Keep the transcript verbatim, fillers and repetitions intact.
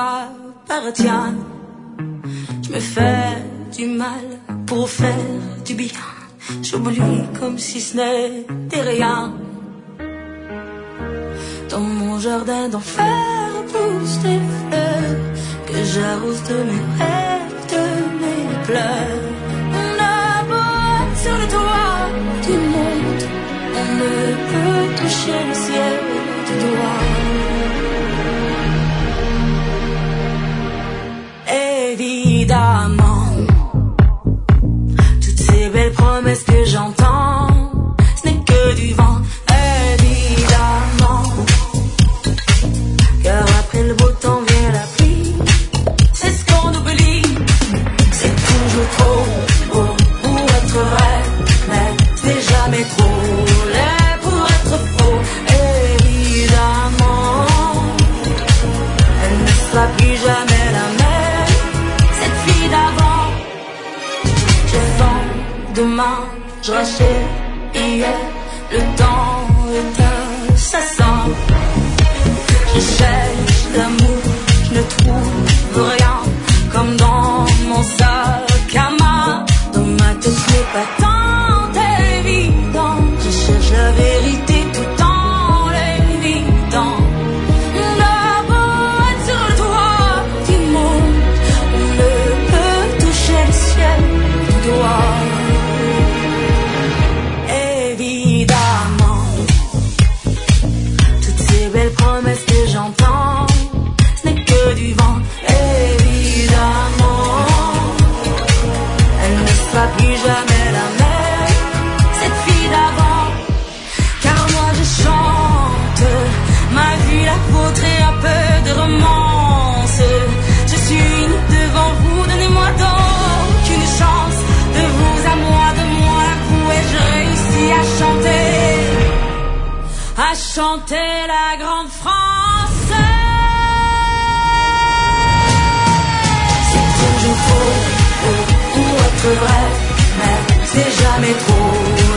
m'appartient. Je me fais du mal pour faire du bien. J'oublie comme si ce n'était rien. Dans mon jardin d'enfer poussent des fleurs que j'arrose de mes rêves, de mes pleurs. On a beau être sur le toit du monde, on ne peut toucher le ciel du doigt. Évidemment, toutes ces belles promesses que j'entends, ce n'est que du vent. Évidemment, car après le beau temps vient la pluie. C'est ce qu'on oublie. C'est toujours trop beau pour être vrai, mais c'est jamais trop laid pour être faux. Évidemment, elle ne sera plus jamais la même, cette fille d'avant. Je vends demain, je rachète hier. Le temps est incessant. Je cherche l'amour, je ne trouve rien. Comme dans mon sac à main, dans ma tête ce n'est pas tant évident. Je cherche la vérité tout en l'évitant. On a beau être sur le toit du monde, on ne peut toucher le ciel du doigt. Évidemment, toutes ces belles promesses que j'entends, ce n'est que du vent. Évidemment, elle ne sera plus jamais la même, cette fille d'avant. Car moi je chante ma vie, la vôtre et un peu de romance. Je suis unie devant vous, donnez-moi donc une chance. De vous à moi, de moi à vous, et je réussis à chanter, à chanter la grande France. C'est toujours trop beau pour être vrai, mais c'est jamais trop